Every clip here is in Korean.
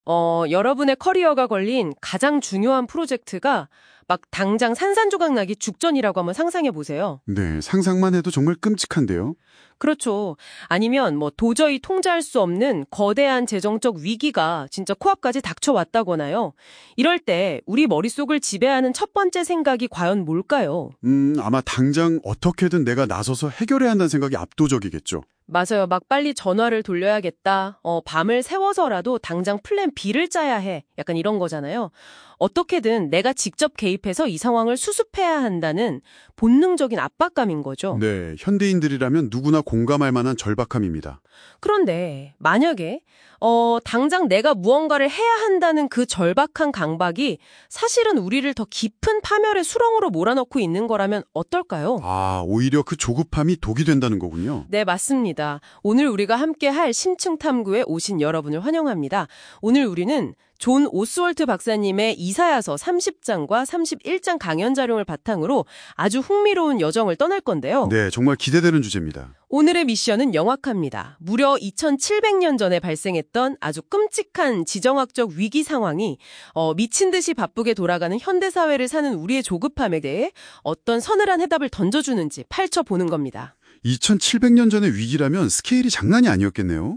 여러분의 커리어가 걸린 가장 중요한 프로젝트가 막 당장 산산조각 나기 직전이라고 한번 상상해 보세요. 네, 상상만 해도 정말 끔찍한데요. 그렇죠. 아니면 도저히 통제할 수 없는 거대한 재정적 위기가 진짜 코앞까지 닥쳐왔다거나요. 이럴 때 우리 머릿속을 지배하는 첫 번째 생각이 과연 뭘까요? 아마 당장 어떻게든 내가 나서서 해결해야 한다는 생각이 압도적이겠죠. 맞아요. 막 빨리 전화를 돌려야겠다. 밤을 새워서라도 당장 플랜 B를 짜야 해. 약간 이런 거잖아요. 어떻게든 내가 직접 개입해서 이 상황을 수습해야 한다는 본능적인 압박감인 거죠. 네, 현대인들이라면 누구나 공감할 만한 절박함입니다. 그런데 만약에 당장 내가 무언가를 해야 한다는 그 절박한 강박이 사실은 우리를 더 깊은 파멸의 수렁으로 몰아넣고 있는 거라면 어떨까요? 오히려 그 조급함이 독이 된다는 거군요. 네, 맞습니다. 오늘 우리가 함께 할 심층 탐구에 오신 여러분을 환영합니다. 오늘 우리는 존 오스월트 박사님의 이사야서 30장과 31장 강연 자료를 바탕으로 아주 흥미로운 여정을 떠날 건데요. 네, 정말 기대되는 주제입니다. 오늘의 미션은 영악합니다. 무려 2700년 전에 발생했던 아주 끔찍한 지정학적 위기 상황이 미친 듯이 바쁘게 돌아가는 현대사회를 사는 우리의 조급함에 대해 어떤 서늘한 해답을 던져주는지 파헤쳐보는 겁니다. 2700년 전의 위기라면 스케일이 장난이 아니었겠네요.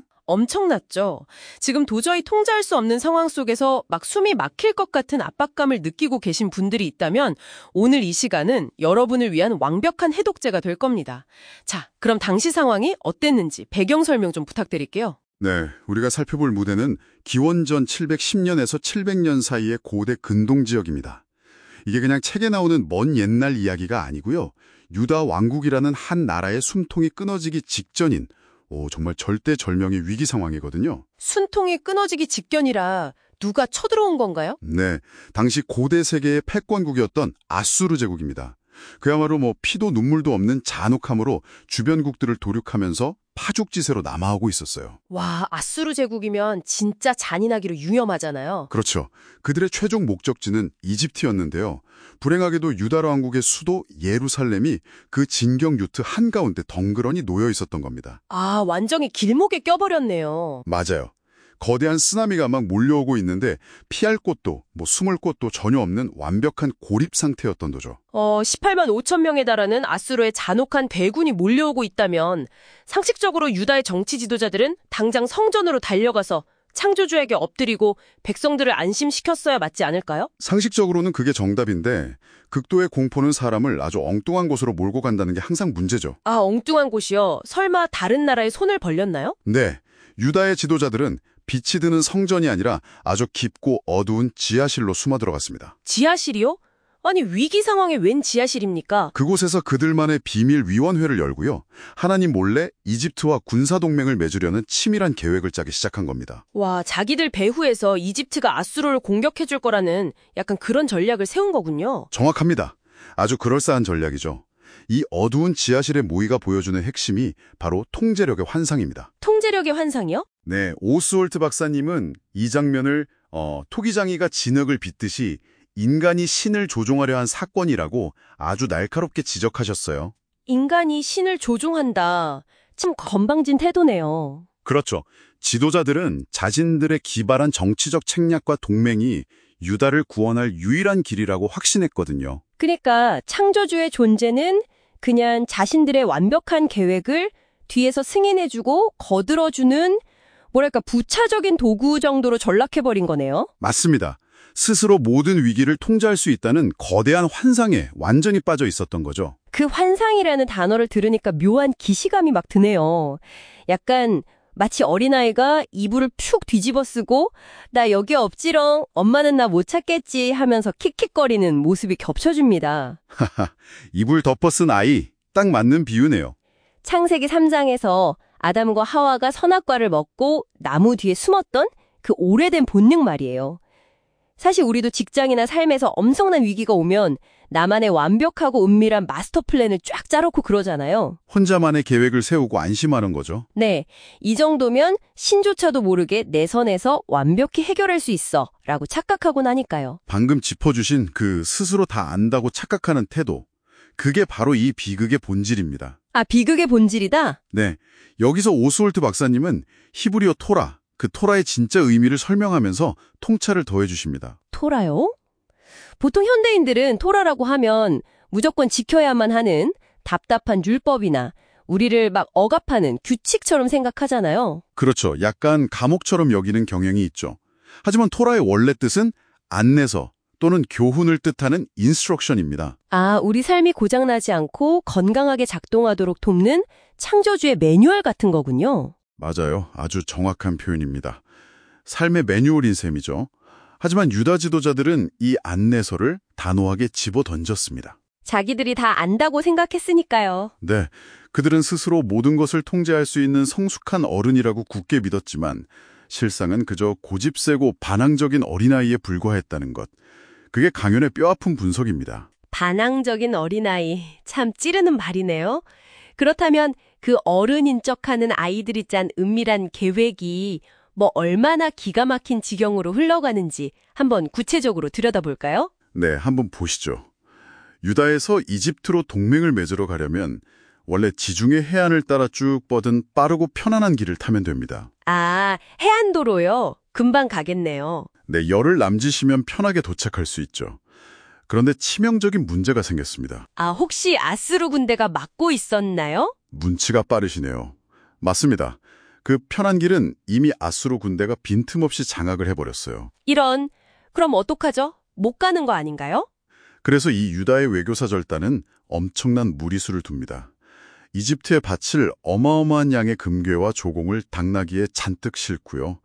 엄청났죠. 지금 도저히 통제할 수 없는 상황 속에서 막 숨이 막힐 것 같은 압박감을 느끼고 계신 분들이 있다면 오늘 이 시간은 여러분을 위한 완벽한 해독제가 될 겁니다. 자, 그럼 당시 상황이 어땠는지 배경 설명 좀 부탁드릴게요. 네, 우리가 살펴볼 무대는 기원전 710년에서 700년 사이의 고대 근동 지역입니다. 이게 그냥 책에 나오는 먼 옛날 이야기가 아니고요. 유다 왕국이라는 한 나라의 숨통이 끊어지기 직전인 정말 절대절명의 위기 상황이거든요. 숨통이 끊어지기 직전이라 누가 쳐들어온 건가요? 네, 당시 고대 세계의 패권국이었던 아수르 제국입니다. 그야말로 피도 눈물도 없는 잔혹함으로 주변국들을 도륙하면서 파죽지세로 남하하고 있었어요. 와, 아수르 제국이면 진짜 잔인하기로 유명하잖아요. 그렇죠. 그들의 최종 목적지는 이집트였는데요. 불행하게도 유다 왕국의 수도 예루살렘이 그 진경 유트 한가운데 덩그러니 놓여 있었던 겁니다. 완전히 길목에 껴버렸네요. 맞아요. 거대한 쓰나미가 막 몰려오고 있는데 피할 곳도 숨을 곳도 전혀 없는 완벽한 고립 상태였던 거죠. 18만 5천 명에 달하는 아수르의 잔혹한 대군이 몰려오고 있다면 상식적으로 유다의 정치 지도자들은 당장 성전으로 달려가서 창조주에게 엎드리고 백성들을 안심시켰어야 맞지 않을까요? 상식적으로는 그게 정답인데 극도의 공포는 사람을 아주 엉뚱한 곳으로 몰고 간다는 게 항상 문제죠. 엉뚱한 곳이요? 설마 다른 나라에 손을 벌렸나요? 네. 유다의 지도자들은 빛이 드는 성전이 아니라 아주 깊고 어두운 지하실로 숨어 들어갔습니다. 지하실이요? 아니, 위기 상황에 웬 지하실입니까? 그곳에서 그들만의 비밀 위원회를 열고요. 하나님 몰래 이집트와 군사동맹을 맺으려는 치밀한 계획을 짜기 시작한 겁니다. 와, 자기들 배후에서 이집트가 아수르를 공격해줄 거라는 약간 그런 전략을 세운 거군요. 정확합니다. 아주 그럴싸한 전략이죠. 이 어두운 지하실의 모의가 보여주는 핵심이 바로 통제력의 환상입니다. 통제력의 환상이요? 네, 오스월트 박사님은 이 장면을 토기장이가 진흙을 빚듯이 인간이 신을 조종하려 한 사건이라고 아주 날카롭게 지적하셨어요. 인간이 신을 조종한다. 참 건방진 태도네요. 그렇죠. 지도자들은 자신들의 기발한 정치적 책략과 동맹이 유다를 구원할 유일한 길이라고 확신했거든요. 그러니까 창조주의 존재는 그냥 자신들의 완벽한 계획을 뒤에서 승인해주고 거들어주는 부차적인 도구 정도로 전락해버린 거네요. 맞습니다. 스스로 모든 위기를 통제할 수 있다는 거대한 환상에 완전히 빠져 있었던 거죠. 그 환상이라는 단어를 들으니까 묘한 기시감이 막 드네요. 약간 마치 어린아이가 이불을 푹 뒤집어 쓰고 나 여기 없지롱, 엄마는 나 못 찾겠지 하면서 킥킥거리는 모습이 겹쳐집니다. 이불 덮어 쓴 아이, 딱 맞는 비유네요. 창세기 3장에서 아담과 하와가 선악과를 먹고 나무 뒤에 숨었던 그 오래된 본능 말이에요. 사실 우리도 직장이나 삶에서 엄청난 위기가 오면 나만의 완벽하고 은밀한 마스터 플랜을 쫙 짜놓고 그러잖아요. 혼자만의 계획을 세우고 안심하는 거죠. 네, 이 정도면 신조차도 모르게 내 선에서 완벽히 해결할 수 있어 라고 착각하고 나니까요. 방금 짚어주신 그 스스로 다 안다고 착각하는 태도, 그게 바로 이 비극의 본질입니다. 비극의 본질이다? 네, 여기서 오스월트 박사님은 히브리어 토라, 그 토라의 진짜 의미를 설명하면서 통찰을 더해 주십니다. 토라요? 보통 현대인들은 토라라고 하면 무조건 지켜야만 하는 답답한 율법이나 우리를 막 억압하는 규칙처럼 생각하잖아요. 그렇죠. 약간 감옥처럼 여기는 경향이 있죠. 하지만 토라의 원래 뜻은 안내서 또는 교훈을 뜻하는 인스트럭션입니다. 아, 우리 삶이 고장나지 않고 건강하게 작동하도록 돕는 창조주의 매뉴얼 같은 거군요. 맞아요. 아주 정확한 표현입니다. 삶의 매뉴얼인 셈이죠. 하지만 유다 지도자들은 이 안내서를 단호하게 집어던졌습니다. 자기들이 다 안다고 생각했으니까요. 네, 그들은 스스로 모든 것을 통제할 수 있는 성숙한 어른이라고 굳게 믿었지만 실상은 그저 고집세고 반항적인 어린아이에 불과했다는 것. 그게 강연의 뼈아픈 분석입니다. 반항적인 어린아이, 참 찌르는 말이네요. 그렇다면 그 어른인 척하는 아이들이 짠 은밀한 계획이 뭐 얼마나 기가 막힌 지경으로 흘러가는지 한번 구체적으로 들여다볼까요? 네, 한번 보시죠. 유다에서 이집트로 동맹을 맺으러 가려면 원래 지중해 해안을 따라 쭉 뻗은 빠르고 편안한 길을 타면 됩니다. 아, 해안도로요? 금방 가겠네요. 네, 열흘 남짓이면 편하게 도착할 수 있죠. 그런데 치명적인 문제가 생겼습니다. 아, 혹시 아수르 군대가 막고 있었나요? 문치가 빠르시네요. 맞습니다. 그 편한 길은 이미 아수르 군대가 빈틈없이 장악을 해버렸어요. 이런, 그럼 어떡하죠? 못 가는 거 아닌가요? 그래서 이 유다의 외교사 절단은 엄청난 무리수를 둡니다. 이집트에 바칠 어마어마한 양의 금괴와 조공을 당나귀에 잔뜩 싣고요.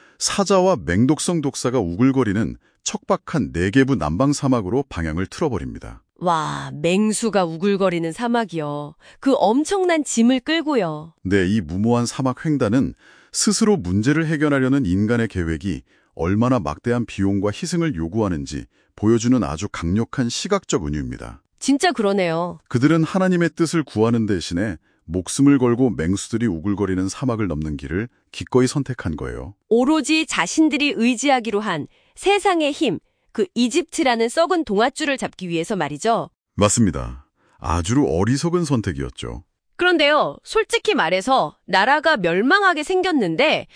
사자와 맹독성 독사가 우글거리는 척박한 네게부 남방 사막으로 방향을 틀어버립니다. 와, 맹수가 우글거리는 사막이요. 그 엄청난 짐을 끌고요. 네, 이 무모한 사막 횡단은 스스로 문제를 해결하려는 인간의 계획이 얼마나 막대한 비용과 희생을 요구하는지 보여주는 아주 강력한 시각적 은유입니다. 진짜 그러네요. 그들은 하나님의 뜻을 구하는 대신에 목숨을 걸고 맹수들이 우글거리는 사막을 넘는 길을 기꺼이 선택한 거예요. 오로지 자신들이 의지하기로 한 세상의 힘, 그 이집트라는 썩은 동아줄을 잡기 위해서 말이죠. 맞습니다. 아주 어리석은 선택이었죠. 그런데요, 솔직히 말해서 나라가 멸망하게 생겼는데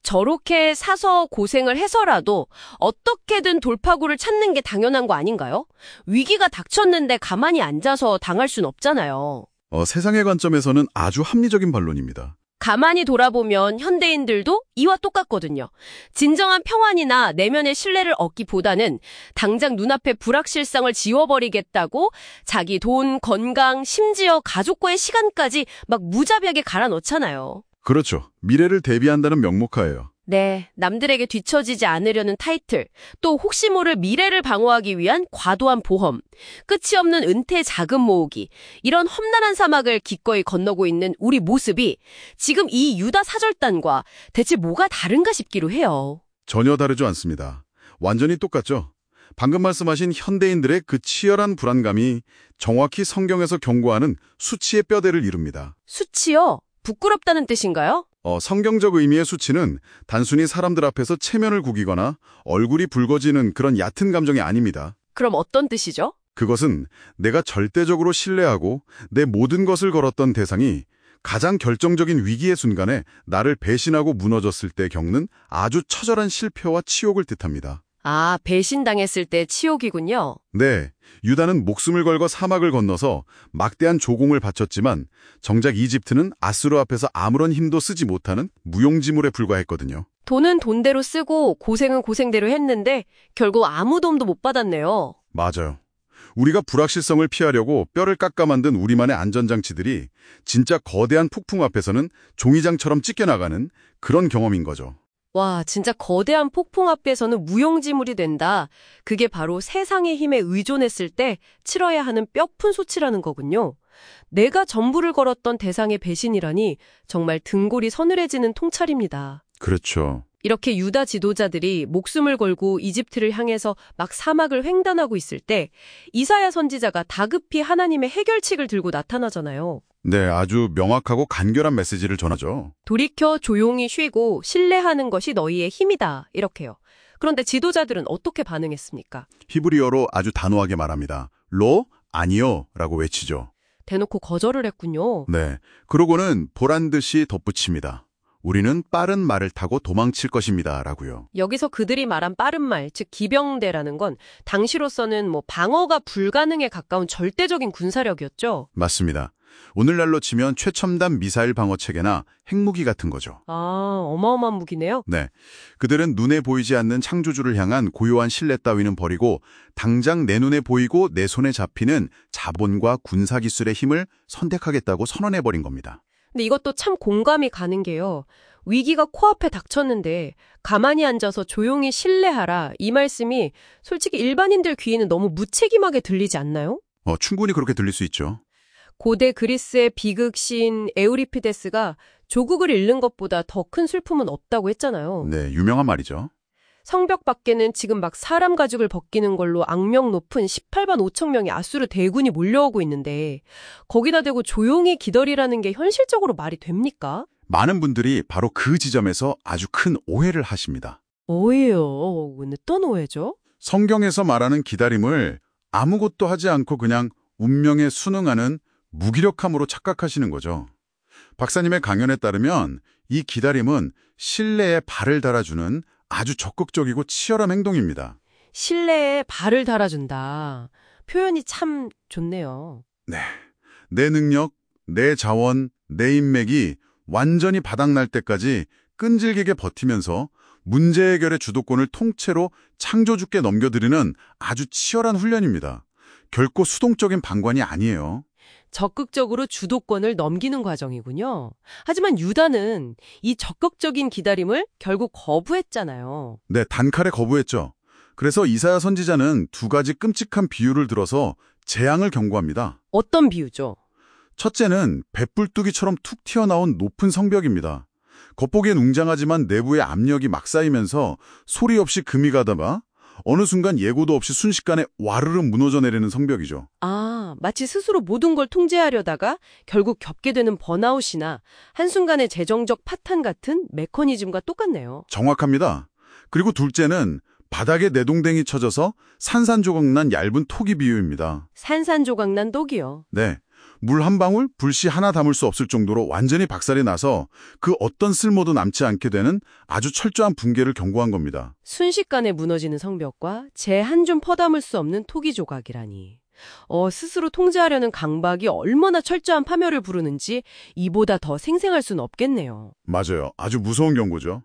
저렇게 사서 고생을 해서라도 어떻게든 돌파구를 찾는 게 당연한 거 아닌가요? 위기가 닥쳤는데 가만히 앉아서 당할 순 없잖아요. 세상의 관점에서는 아주 합리적인 반론입니다. 가만히 돌아보면 현대인들도 이와 똑같거든요. 진정한 평안이나 내면의 신뢰를 얻기보다는 당장 눈앞의 불확실성을 지워버리겠다고 자기 돈, 건강, 심지어 가족과의 시간까지 막 무자비하게 갈아넣잖아요. 그렇죠. 미래를 대비한다는 명목하에요. 네, 남들에게 뒤처지지 않으려는 타이틀, 또 혹시 모를 미래를 방어하기 위한 과도한 보험, 끝이 없는 은퇴 자금 모으기, 이런 험난한 사막을 기꺼이 건너고 있는 우리 모습이 지금 이 유다 사절단과 대체 뭐가 다른가 싶기로 해요. 전혀 다르지 않습니다. 완전히 똑같죠. 방금 말씀하신 현대인들의 그 치열한 불안감이 정확히 성경에서 경고하는 수치의 뼈대를 이룹니다. 수치요? 부끄럽다는 뜻인가요? 성경적 의미의 수치는 단순히 사람들 앞에서 체면을 구기거나 얼굴이 붉어지는 그런 얕은 감정이 아닙니다. 그럼 어떤 뜻이죠? 그것은 내가 절대적으로 신뢰하고 내 모든 것을 걸었던 대상이 가장 결정적인 위기의 순간에 나를 배신하고 무너졌을 때 겪는 아주 처절한 실패와 치욕을 뜻합니다. 아, 배신당했을 때 치욕이군요. 네, 유다는 목숨을 걸고 사막을 건너서 막대한 조공을 바쳤지만 정작 이집트는 아수르 앞에서 아무런 힘도 쓰지 못하는 무용지물에 불과했거든요. 돈은 돈대로 쓰고 고생은 고생대로 했는데 결국 아무 도움도 못 받았네요. 맞아요. 우리가 불확실성을 피하려고 뼈를 깎아 만든 우리만의 안전장치들이 진짜 거대한 폭풍 앞에서는 종이장처럼 찢겨나가는 그런 경험인 거죠. 와, 진짜 거대한 폭풍 앞에서는 무용지물이 된다. 그게 바로 세상의 힘에 의존했을 때 치러야 하는 뼈푼 소치라는 거군요. 내가 전부를 걸었던 대상의 배신이라니 정말 등골이 서늘해지는 통찰입니다. 그렇죠. 이렇게 유다 지도자들이 목숨을 걸고 이집트를 향해서 막 사막을 횡단하고 있을 때 이사야 선지자가 다급히 하나님의 해결책을 들고 나타나잖아요. 네, 아주 명확하고 간결한 메시지를 전하죠. 돌이켜 조용히 쉬고 신뢰하는 것이 너희의 힘이다. 이렇게요. 그런데 지도자들은 어떻게 반응했습니까? 히브리어로 아주 단호하게 말합니다. 로? 아니요 라고 외치죠. 대놓고 거절을 했군요. 네, 그러고는 보란 듯이 덧붙입니다. 우리는 빠른 말을 타고 도망칠 것입니다. 라고요. 여기서 그들이 말한 빠른 말, 즉 기병대라는 건 당시로서는 방어가 불가능에 가까운 절대적인 군사력이었죠. 맞습니다. 오늘날로 치면 최첨단 미사일 방어 체계나 핵무기 같은 거죠. 아, 어마어마한 무기네요. 네. 그들은 눈에 보이지 않는 창조주를 향한 고요한 신뢰 따위는 버리고 당장 내 눈에 보이고 내 손에 잡히는 자본과 군사기술의 힘을 선택하겠다고 선언해버린 겁니다. 근데 이것도 참 공감이 가는 게요. 위기가 코앞에 닥쳤는데 가만히 앉아서 조용히 신뢰하라. 이 말씀이 솔직히 일반인들 귀에는 너무 무책임하게 들리지 않나요? 충분히 그렇게 들릴 수 있죠. 고대 그리스의 비극 시인 에우리피데스가 조국을 잃는 것보다 더 큰 슬픔은 없다고 했잖아요. 네, 유명한 말이죠. 성벽 밖에는 지금 막 사람 가죽을 벗기는 걸로 악명 높은 18만 5천 명의 아수르 대군이 몰려오고 있는데 거기다 대고 조용히 기다리라는 게 현실적으로 말이 됩니까? 많은 분들이 바로 그 지점에서 아주 큰 오해를 하십니다. 오해요. 어떤 오해죠? 성경에서 말하는 기다림을 아무것도 하지 않고 그냥 운명에 순응하는 무기력함으로 착각하시는 거죠. 박사님의 강연에 따르면 이 기다림은 신뢰에 발을 달아주는 아주 적극적이고 치열한 행동입니다. 신뢰에 발을 달아준다. 표현이 참 좋네요. 네, 내 능력, 내 자원, 내 인맥이 완전히 바닥날 때까지 끈질기게 버티면서 문제 해결의 주도권을 통째로 창조주께 넘겨드리는 아주 치열한 훈련입니다. 결코 수동적인 방관이 아니에요. 적극적으로 주도권을 넘기는 과정이군요. 하지만 유다는 이 적극적인 기다림을 결국 거부했잖아요. 네, 단칼에 거부했죠. 그래서 이사야 선지자는 두 가지 끔찍한 비유를 들어서 재앙을 경고합니다. 어떤 비유죠? 첫째는 뱃불뚝이처럼 툭 튀어나온 높은 성벽입니다. 겉보기엔 웅장하지만 내부의 압력이 막 쌓이면서 소리 없이 금이 가다가 어느 순간 예고도 없이 순식간에 와르르 무너져 내리는 성벽이죠. 아, 마치 스스로 모든 걸 통제하려다가 결국 겪게 되는 번아웃이나 한순간의 재정적 파탄 같은 메커니즘과 똑같네요. 정확합니다. 그리고 둘째는 바닥에 내동댕이 쳐져서 산산조각난 얇은 톡이 비유입니다. 산산조각난 독이요. 네. 물 한 방울, 불씨 하나 담을 수 없을 정도로 완전히 박살이 나서 그 어떤 쓸모도 남지 않게 되는 아주 철저한 붕괴를 경고한 겁니다. 순식간에 무너지는 성벽과 재 한 줌 퍼담을 수 없는 토기 조각이라니. 스스로 통제하려는 강박이 얼마나 철저한 파멸을 부르는지 이보다 더 생생할 수는 없겠네요. 맞아요. 아주 무서운 경고죠.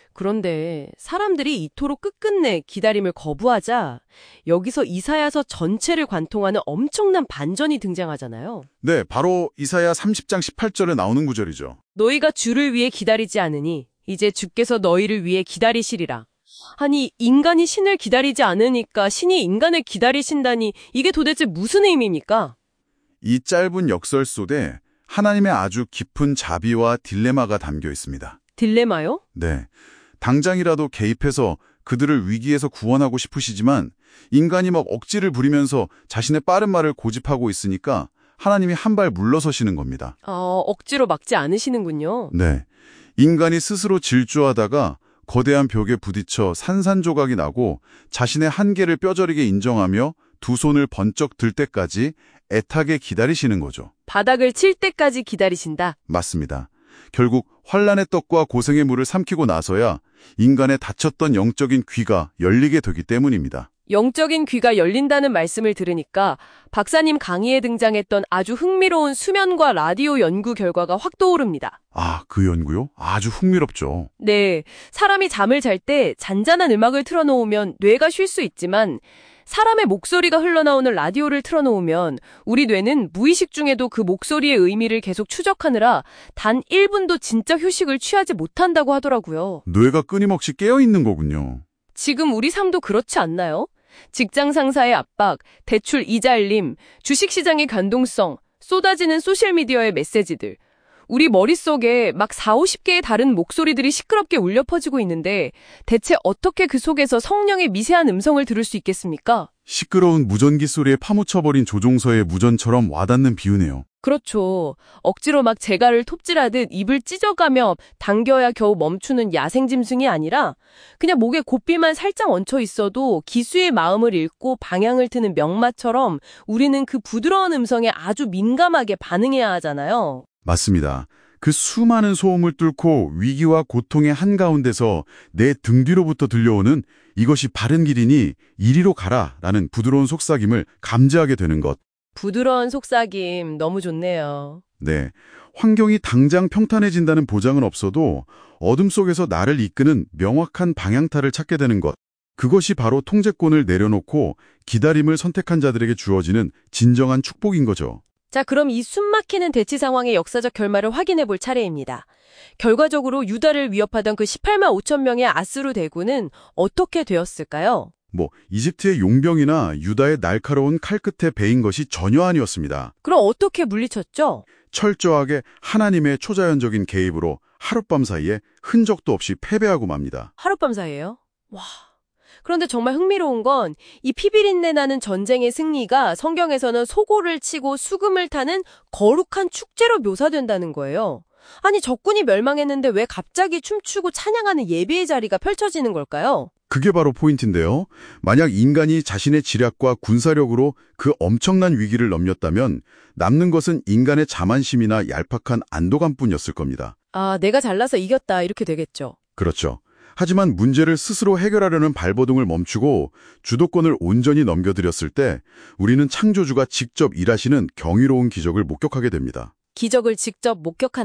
그런데 사람들이 이토록 끝끝내 기다림을 거부하자 여기서 이사야서 전체를 관통하는 엄청난 반전이 등장하잖아요. 네, 바로 이사야 30장 18절에 나오는 구절이죠. 너희가 주를 위해 기다리지 않으니 이제 주께서 너희를 위해 기다리시리라. 아니, 인간이 신을 기다리지 않으니까 신이 인간을 기다리신다니 이게 도대체 무슨 의미입니까? 이 짧은 역설 속에 하나님의 아주 깊은 자비와 딜레마가 담겨 있습니다. 딜레마요? 네. 당장이라도 개입해서 그들을 위기에서 구원하고 싶으시지만 인간이 막 억지를 부리면서 자신의 빠른 말을 고집하고 있으니까 하나님이 한 발 물러서시는 겁니다. 억지로 막지 않으시는군요. 네. 인간이 스스로 질주하다가 거대한 벽에 부딪혀 산산조각이 나고 자신의 한계를 뼈저리게 인정하며 두 손을 번쩍 들 때까지 애타게 기다리시는 거죠. 바닥을 칠 때까지 기다리신다. 맞습니다. 결국 환란의 떡과 고생의 물을 삼키고 나서야 인간의 닫혔던 영적인 귀가 열리게 되기 때문입니다. 영적인 귀가 열린다는 말씀을 들으니까 박사님 강의에 등장했던 아주 흥미로운 수면과 라디오 연구 결과가 확 떠오릅니다. 아, 그 연구요? 아주 흥미롭죠. 네, 사람이 잠을 잘 때 잔잔한 음악을 틀어놓으면 뇌가 쉴 수 있지만 사람의 목소리가 흘러나오는 라디오를 틀어놓으면 우리 뇌는 무의식 중에도 그 목소리의 의미를 계속 추적하느라 단 1분도 진짜 휴식을 취하지 못한다고 하더라고요. 뇌가 끊임없이 깨어있는 거군요. 지금 우리 삶도 그렇지 않나요? 직장 상사의 압박, 대출 이자 알림, 주식시장의 변동성, 쏟아지는 소셜미디어의 메시지들. 우리 머릿속에 막 40-50개의 다른 목소리들이 시끄럽게 울려 퍼지고 있는데 대체 어떻게 그 속에서 성령의 미세한 음성을 들을 수 있겠습니까? 시끄러운 무전기 소리에 파묻혀버린 조종서의 무전처럼 와닿는 비유네요. 그렇죠. 억지로 막 재갈을 톱질하듯 입을 찢어가며 당겨야 겨우 멈추는 야생짐승이 아니라 그냥 목에 고삐만 살짝 얹혀 있어도 기수의 마음을 읽고 방향을 트는 명마처럼 우리는 그 부드러운 음성에 아주 민감하게 반응해야 하잖아요. 맞습니다. 그 수많은 소음을 뚫고 위기와 고통의 한가운데서 내 등 뒤로부터 들려오는 이것이 바른 길이니 이리로 가라라는 부드러운 속삭임을 감지하게 되는 것. 부드러운 속삭임 너무 좋네요. 네, 환경이 당장 평탄해진다는 보장은 없어도 어둠 속에서 나를 이끄는 명확한 방향타를 찾게 되는 것. 그것이 바로 통제권을 내려놓고 기다림을 선택한 자들에게 주어지는 진정한 축복인 거죠. 자, 그럼 이 숨막히는 대치 상황의 역사적 결말을 확인해 볼 차례입니다. 결과적으로 유다를 위협하던 그 18만 5천 명의 아수르 대군은 어떻게 되었을까요? 이집트의 용병이나 유다의 날카로운 칼끝에 베인 것이 전혀 아니었습니다. 그럼 어떻게 물리쳤죠? 철저하게 하나님의 초자연적인 개입으로 하룻밤 사이에 흔적도 없이 패배하고 맙니다. 하룻밤 사이에요? 와. 그런데 정말 흥미로운 건 이 피비린내 나는 전쟁의 승리가 성경에서는 소고를 치고 수금을 타는 거룩한 축제로 묘사된다는 거예요. 아니, 적군이 멸망했는데 왜 갑자기 춤추고 찬양하는 예배의 자리가 펼쳐지는 걸까요? 그게 바로 포인트인데요. 만약 인간이 자신의 지략과 군사력으로 그 엄청난 위기를 넘겼다면 남는 것은 인간의 자만심이나 얄팍한 안도감뿐이었을 겁니다. 아, 내가 잘나서 이겼다 이렇게 되겠죠. 그렇죠. 하지만 문제를 스스로 해결하려는 발버둥을 멈추고 주도권을 온전히 넘겨드렸을 때 우리는 창조주가 직접 일하시는 경이로운 기적을 목격하게 됩니다. 기적을 직접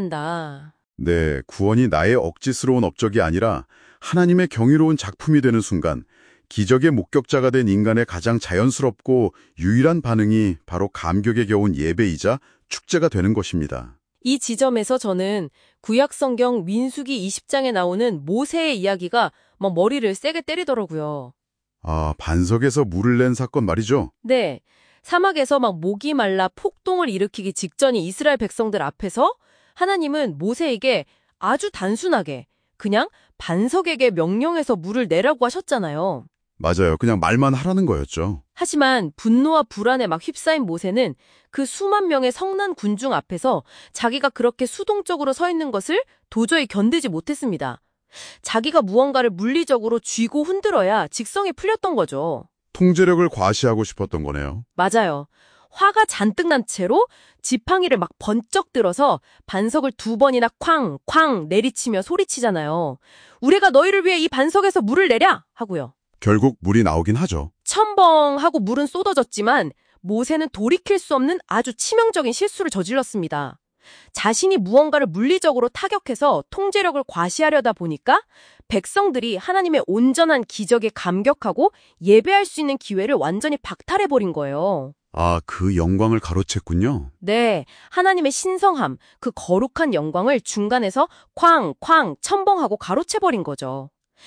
목격한다. 네, 구원이 나의 억지스러운 업적이 아니라 하나님의 경이로운 작품이 되는 순간 기적의 목격자가 된 인간의 가장 자연스럽고 유일한 반응이 바로 감격에 겨운 예배이자 축제가 되는 것입니다. 이 지점에서 저는 구약 성경 민수기 20장에 나오는 모세의 이야기가 막 머리를 세게 때리더라고요. 아, 반석에서 물을 낸 사건 말이죠? 네, 사막에서 막 목이 말라 폭동을 일으키기 직전인 이스라엘 백성들 앞에서 하나님은 모세에게 아주 단순하게 그냥 반석에게 명령해서 물을 내라고 하셨잖아요. 맞아요. 그냥 말만 하라는 거였죠. 하지만 분노와 불안에 막 휩싸인 모세는 그 수만 명의 성난 군중 앞에서 자기가 그렇게 수동적으로 서 있는 것을 도저히 견디지 못했습니다. 자기가 무언가를 물리적으로 쥐고 흔들어야 직성이 풀렸던 거죠. 통제력을 과시하고 싶었던 거네요. 맞아요. 화가 잔뜩 난 채로 지팡이를 막 번쩍 들어서 반석을 2번이나 쾅쾅 내리치며 소리치잖아요. 우리가 너희를 위해 이 반석에서 물을 내랴! 하고요. 결국 물이 나오긴 하죠. 첨벙하고 물은 쏟아졌지만 모세는 돌이킬 수 없는 아주 치명적인 실수를 저질렀습니다. 자신이 무언가를 물리적으로 타격해서 통제력을 과시하려다 보니까 백성들이 하나님의 온전한 기적에 감격하고 예배할 수 있는 기회를 완전히 박탈해버린 거예요. 아, 그 영광을 가로챘군요. 네, 하나님의 신성함, 그 거룩한 영광을 중간에서 쾅쾅 첨벙하고 가로채버린 거죠.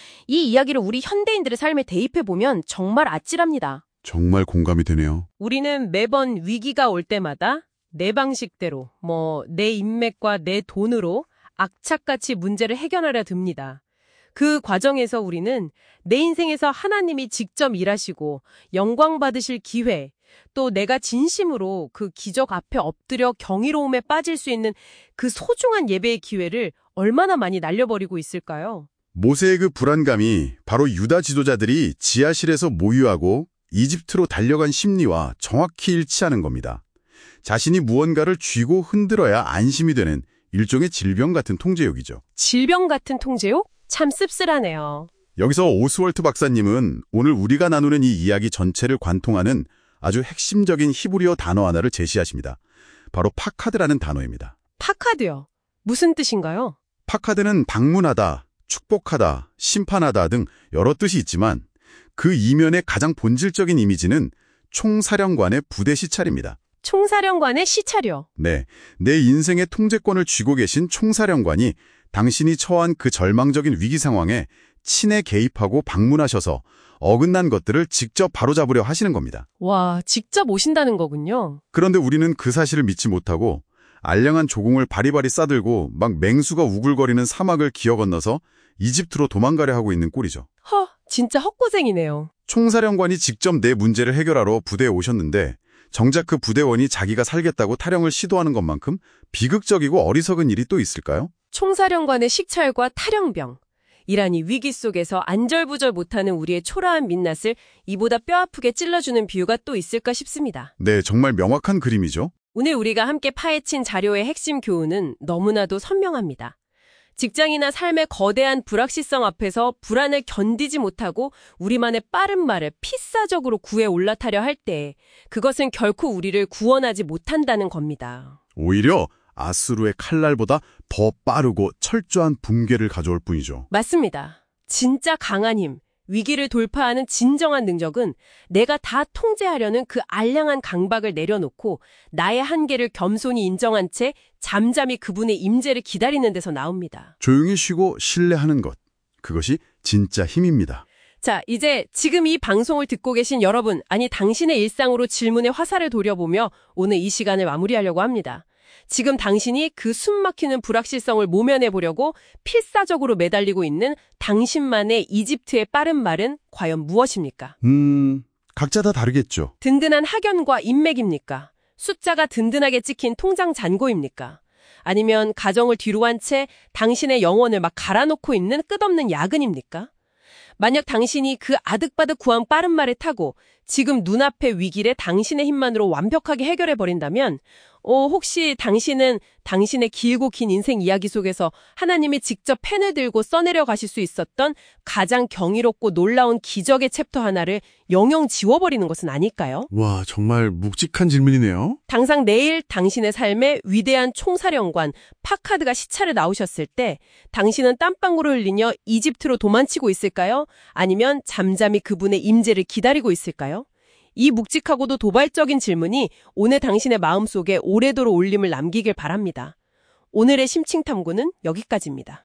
이 이야기를 우리 현대인들의 삶에 대입해보면 정말 아찔합니다. 정말 공감이 되네요. 우리는 매번 위기가 올 때마다 내 방식대로, 내 인맥과 내 돈으로 악착같이 문제를 해결하려 듭니다. 그 과정에서 우리는 내 인생에서 하나님이 직접 일하시고 영광 받으실 기회, 또 내가 진심으로 그 기적 앞에 엎드려 경이로움에 빠질 수 있는 그 소중한 예배의 기회를 얼마나 많이 날려버리고 있을까요? 모세의 그 불안감이 바로 유다 지도자들이 지하실에서 모유하고 이집트로 달려간 심리와 정확히 일치하는 겁니다. 자신이 무언가를 쥐고 흔들어야 안심이 되는 일종의 질병 같은 통제욕이죠. 질병 같은 통제욕? 참 씁쓸하네요. 여기서 오스월트 박사님은 오늘 우리가 나누는 이 이야기 전체를 관통하는 아주 핵심적인 히브리어 단어 하나를 제시하십니다. 바로 파카드라는 단어입니다. 파카드요? 무슨 뜻인가요? 파카드는 방문하다, 축복하다, 심판하다 등 여러 뜻이 있지만 그 이면의 가장 본질적인 이미지는 총사령관의 부대 시찰입니다. 총사령관의 시찰이요? 네, 내 인생의 통제권을 쥐고 계신 총사령관이 당신이 처한 그 절망적인 위기 상황에 친히 개입하고 방문하셔서 어긋난 것들을 직접 바로잡으려 하시는 겁니다. 와, 직접 오신다는 거군요. 그런데 우리는 그 사실을 믿지 못하고 알량한 조공을 바리바리 싸들고 막 맹수가 우글거리는 사막을 기어 건너서 이집트로 도망가려 하고 있는 꼴이죠. 진짜 헛고생이네요. 총사령관이 직접 내 문제를 해결하러 부대에 오셨는데 정작 그 부대원이 자기가 살겠다고 타령을 시도하는 것만큼 비극적이고 어리석은 일이 또 있을까요? 총사령관의 식찰과 타령병. 이란이 위기 속에서 안절부절 못하는 우리의 초라한 민낯을 이보다 뼈아프게 찔러주는 비유가 또 있을까 싶습니다. 네, 정말 명확한 그림이죠. 오늘 우리가 함께 파헤친 자료의 핵심 교훈은 너무나도 선명합니다. 직장이나 삶의 거대한 불확실성 앞에서 불안을 견디지 못하고 우리만의 빠른 말을 필사적으로 구해 올라타려 할 때 그것은 결코 우리를 구원하지 못한다는 겁니다. 오히려 아수르의 칼날보다 더 빠르고 철저한 붕괴를 가져올 뿐이죠. 맞습니다. 진짜 강한 힘, 위기를 돌파하는 진정한 능력은 내가 다 통제하려는 그 알량한 강박을 내려놓고 나의 한계를 겸손히 인정한 채 잠잠히 그분의 임재를 기다리는 데서 나옵니다. 조용히 쉬고 신뢰하는 것. 그것이 진짜 힘입니다. 자, 이제 지금 이 방송을 듣고 계신 여러분, 아니 당신의 일상으로 질문의 화살을 돌려보며 오늘 이 시간을 마무리하려고 합니다. 지금 당신이 그 숨막히는 불확실성을 모면해 보려고 필사적으로 매달리고 있는 당신만의 이집트의 빠른 말은 과연 무엇입니까? 각자 다 다르겠죠. 든든한 학연과 인맥입니까? 숫자가 든든하게 찍힌 통장 잔고입니까? 아니면 가정을 뒤로 한 채 당신의 영혼을 막 갈아놓고 있는 끝없는 야근입니까? 만약 당신이 그 아득바득 구한 빠른 말을 타고 지금 눈앞의 위기를 당신의 힘만으로 완벽하게 해결해버린다면 혹시 당신은 당신의 길고 긴 인생 이야기 속에서 하나님이 직접 펜을 들고 써내려 가실 수 있었던 가장 경이롭고 놀라운 기적의 챕터 하나를 영영 지워버리는 것은 아닐까요? 와, 정말 묵직한 질문이네요. 당장 내일 당신의 삶의 위대한 총사령관 파카드가 시차를 나오셨을 때 당신은 땀방울을 흘리며 이집트로 도망치고 있을까요? 아니면 잠잠히 그분의 임재를 기다리고 있을까요? 이 묵직하고도 도발적인 질문이 오늘 당신의 마음속에 오래도록 울림을 남기길 바랍니다. 오늘의 심층탐구는 여기까지입니다.